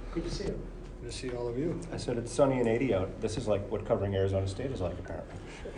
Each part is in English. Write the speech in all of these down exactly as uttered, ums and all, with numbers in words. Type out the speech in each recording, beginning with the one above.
Good to see you. Good to see all of you. I said it's sunny and eighty out. This is like what covering Arizona State is like, apparently.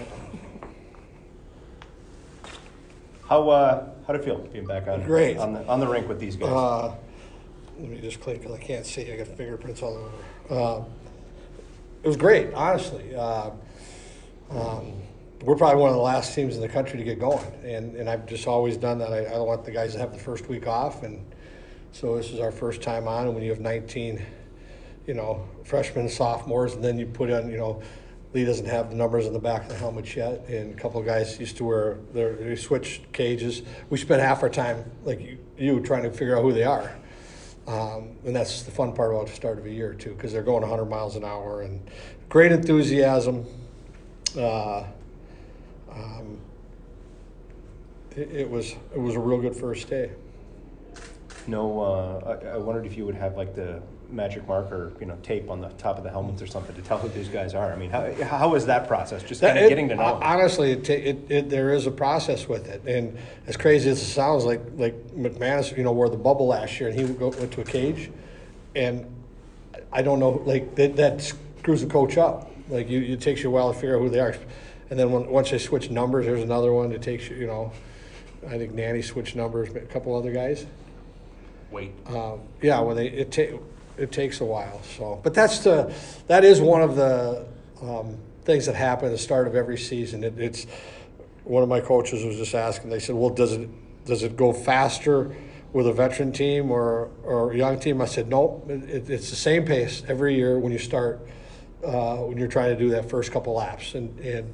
How uh, how did it feel being back on Great. on the on the rink with these guys? Uh, let me just clean because I can't see. I got fingerprints all over. Uh, it was great, honestly. Uh, um, we're probably one of the last teams in the country to get going, and, and I've just always done that. I, I don't want the guys to have the first week off, and so this is our first time on. And when you have nineteen, you know, freshmen, sophomores, and then you put on, you know, Lee doesn't have the numbers on the back of the helmet yet, and a couple of guys used to wear their they switched cages. We spent half our time, like you, you trying to figure out who they are, um, and that's the fun part about the start of a year too, because they're going one hundred miles an hour and great enthusiasm. Uh, um, it, it was it was a real good first day. No, uh, I, I wondered if you would have like the magic marker, you know, tape on the top of the helmets or something to tell who these guys are. I mean, how how is that process? Just kind of It- getting to know them. Honestly, it, ta- it, it there is a process with it, and as crazy as it sounds, like like McManus, you know, wore the bubble last year, and he would go, went to a cage, and I don't know, like that, that screws the coach up. Like you, it takes you a while to figure out who they are, and then when, once they switch numbers, there's another one that takes you, you know, I think Nanny switched numbers, a couple other guys. Wait. Um, yeah, well, they it ta- it takes a while. So, but that's the that is one of the um, things that happen at the start of every season. It, it's one of my coaches was just asking. They said, "Well, does it does it go faster with a veteran team or or a young team?" I said, "No, it, it's the same pace every year when you start uh, when you're trying to do that first couple laps, and and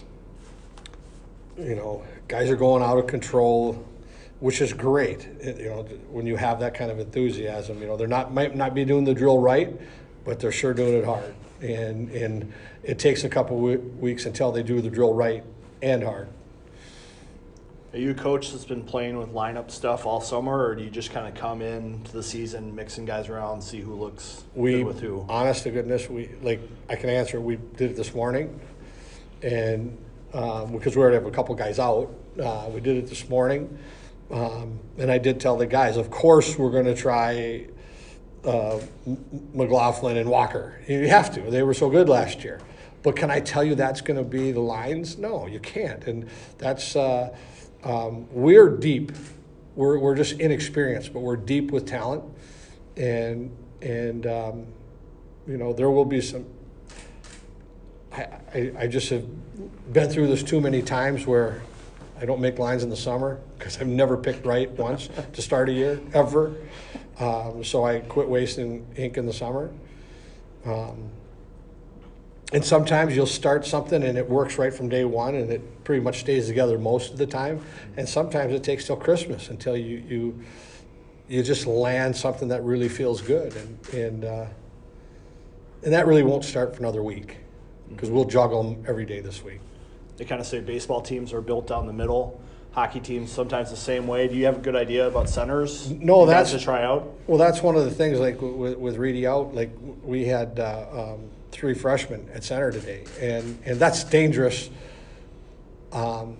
you know, guys are going out of control." Which is great, it, you know, when you have that kind of enthusiasm. You know, they're not might not be doing the drill right, but they're sure doing it hard. And and it takes a couple w- weeks until they do the drill right and hard. Are you a coach that's been playing with lineup stuff all summer, or do you just kind of come into the season mixing guys around, see who looks We, good with who? honest to goodness, we like I can answer. We did it this morning, and um, because we already have a couple guys out, uh, we did it this morning. Um, and I did tell the guys, of course, we're going to try uh, McLaughlin and Walker. You have to. They were so good last year. But can I tell you that's going to be the lines? No, you can't. And that's uh, um, we're deep. We're we're just inexperienced, but we're deep with talent. And and um, you know there will be some. I, I I just have been through this too many times where I don't make lines in the summer because I've never picked right once to start a year, ever. Um, so I quit wasting ink in the summer. Um, and sometimes you'll start something and it works right from day one and it pretty much stays together most of the time. And sometimes it takes till Christmas until you you, you just land something that really feels good. And, and, uh, and that really won't start for another week because we'll juggle them every day this week. They kind of say baseball teams are built down the middle, hockey teams sometimes the same way. Do you have a good idea about centers? No, you guys that's- to try out. Well, that's one of the things, like with, with Reedy out, like we had uh, um, three freshmen at center today, and, and that's dangerous. Um,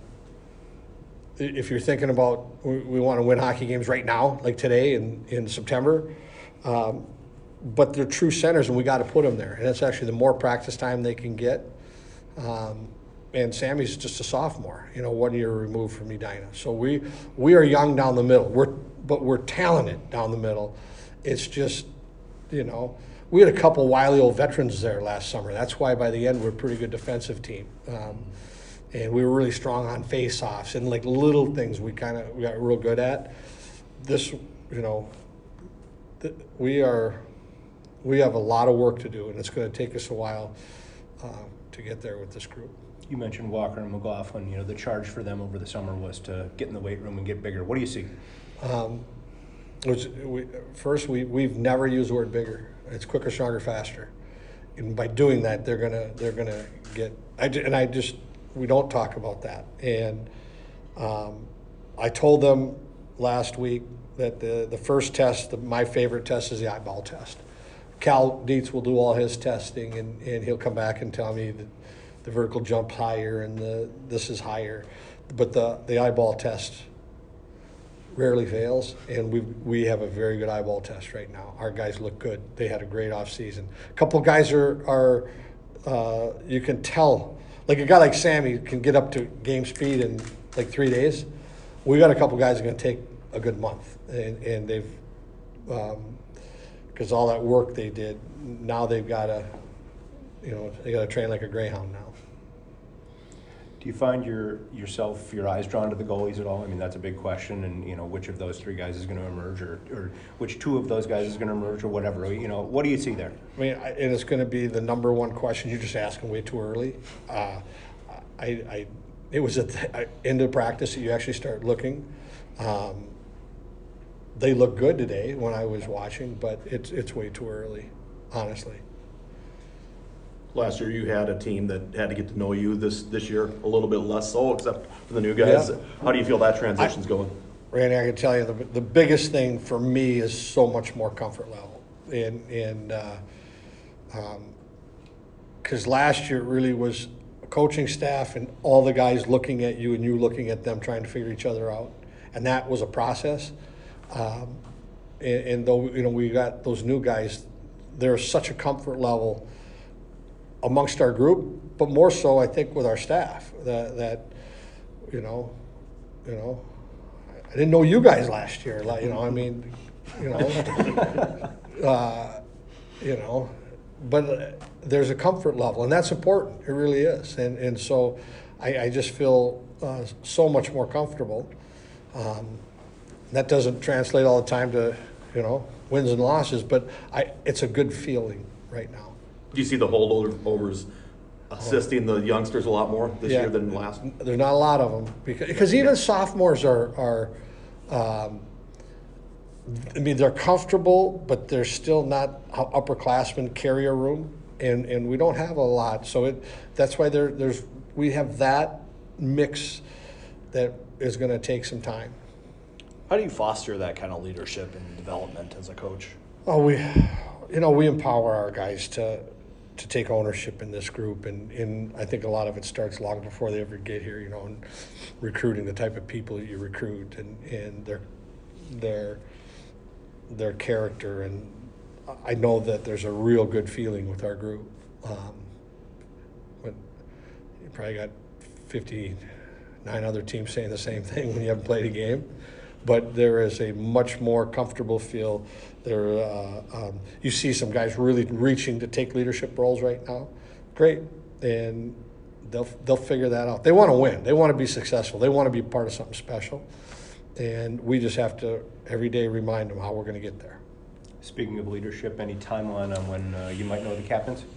if you're thinking about we, we want to win hockey games right now, like today in, in September, um, but they're true centers, and we got to put them there. And that's actually the more practice time they can get. Um, and Sammy's just a sophomore, you know, one year removed from Edina. So we we are young down the middle. We're but we're talented down the middle. It's just, you know, we had a couple wily old veterans there last summer. That's why by the end we're a pretty good defensive team, um, and we were really strong on face-offs and like little things we kind of we got real good at. This, you know, th- we are we have a lot of work to do, and it's going to take us a while uh, to get there with this group. You mentioned Walker and McLaughlin. You know, the charge for them over the summer was to get in the weight room and get bigger. What do you see? Um, which we, first, we we've never used the word bigger. It's quicker, stronger, faster, and by doing that, they're gonna they're gonna get. I ju- and I just we don't talk about that. And um, I told them last week that the the first test, the, my favorite test, is the eyeball test. Cal Dietz will do all his testing, and, and he'll come back and tell me that the vertical jump higher and the this is higher, but the the eyeball test rarely fails, and we we have a very good eyeball test right now. Our guys look good. They had a great off season. A couple guys are are uh, you can tell, like a guy like Sammy can get up to game speed in like three days. We got a couple guys that are going to take a good month, and and they've because um, all that work they did. Now they've got to, you know, they got to train like a greyhound now. Do you find your yourself your eyes drawn to the goalies at all? I mean, that's a big question, and you know, which of those three guys is going to emerge, or, or which two of those guys is going to emerge, or whatever. You know, what do you see there? I mean, I- and it's going to be the number one question. You're just asking way too early. Uh, I, I, it was at the end of practice that you actually start looking. Um, they look good today when I was watching, but it's it's way too early, honestly. Last year you had a team that had to get to know you. This this year a little bit less so, except for the new guys. Yeah. How do you feel that transition's going? Randy, I can tell you the, the biggest thing for me is so much more comfort level. And, and uh, um, because last year it really was a coaching staff and all the guys looking at you and you looking at them trying to figure each other out. And that was a process. Um, and, and though, you know, we got those new guys, there's such a comfort level amongst our group, but more so, I think, with our staff that, that you know, you know, I didn't know you guys last year. Like, you know, I mean, you know, uh, you know, but there's a comfort level, and that's important. It really is, and and so I, I just feel uh, so much more comfortable. Um, that doesn't translate all the time to, you know, wins and losses, but I, it's a good feeling right now. Do you see the holdovers assisting the youngsters a lot more this Yeah. year than last? There's not a lot of them because, because even sophomores are, are um, I mean, they're comfortable, but they're still not how upperclassmen carry a room, and, and we don't have a lot. So it that's why there there's we have that mix that is going to take some time. How do you foster that kind of leadership and development as a coach? Oh, we, you know, we empower our guys to to take ownership in this group, and, and I think a lot of it starts long before they ever get here. You know, and recruiting the type of people you recruit, and, and their their their character, and I know that there's a real good feeling with our group. Um, but you probably got fifty-nine other teams saying the same thing when you haven't played a game. But there is a much more comfortable feel. There, uh, um, you see some guys really reaching to take leadership roles right now. Great, and they'll they'll figure that out. They want to win. They want to be successful. They want to be part of something special, and we just have to every day remind them how we're going to get there. Speaking of leadership, any timeline on when uh, you might know the captains?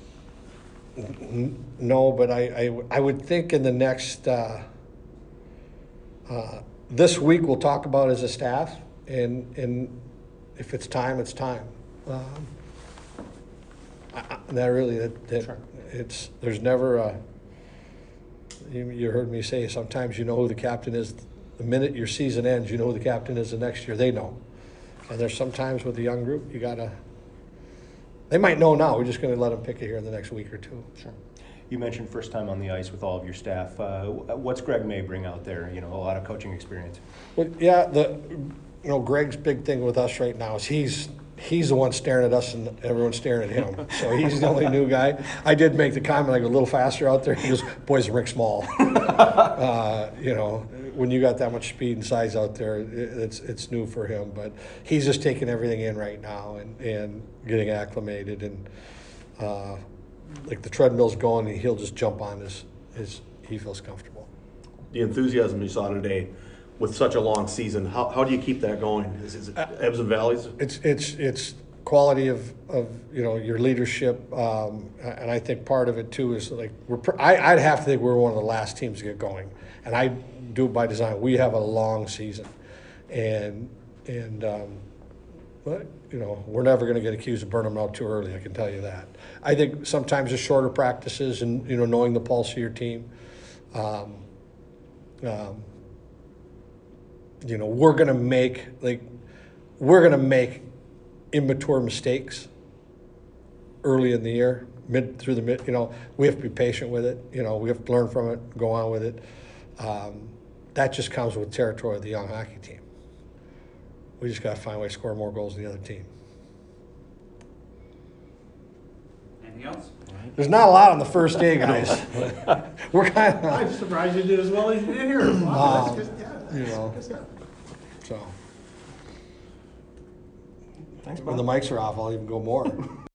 No, but I I, I would think in the next. Uh, uh, This week we'll talk about as a staff, and and if it's time, it's time. Um, I, I, that really, that, that Sure. it's there's never a. You, you heard me say sometimes you know who the captain is. The minute your season ends, you know who the captain is the next year. They know, and there's sometimes with the young group you gotta. They might know now. We're just going to let them pick it here in the next week or two. Sure. You mentioned first time on the ice with all of your staff. Uh, what's Greg May bring out there? You know, a lot of coaching experience. Well, yeah, the you know Greg's big thing with us right now is he's he's the one staring at us and everyone's staring at him. So he's the only new guy. I did make the comment I go a little faster out there. He goes, "Boys, Rick Small." uh, you know, when you got that much speed and size out there, it, it's it's new for him. But he's just taking everything in right now and and getting acclimated and. Uh, Like the treadmill's going, and he'll just jump on his, his he feels comfortable. The enthusiasm you saw today with such a long season, how, how do you keep that going? Is, is it ebbs and valleys? It's it's it's quality of, of you know your leadership, um, and I think part of it too is like we're pr- I, I'd have to think we're one of the last teams to get going, and I do it by design. We have a long season, and and um, but you know we're never going to get accused of burning them out too early. I can tell you that. I think sometimes the shorter practices and you know knowing the pulse of your team. Um, um, you know we're going to make like we're going to make immature mistakes early in the year, mid through the mid. You know we have to be patient with it. You know we have to learn from it, go on with it. Um, that just comes with territory of the young hockey team. We just got to find a way to score more goals than the other team. Anything else? There's not a lot on the first day, guys. We're kind I'm of, surprised you did as well as you did here. Wow, that's good, yeah. you know, Good stuff. so. Thanks, When the mics are off, I'll even go more.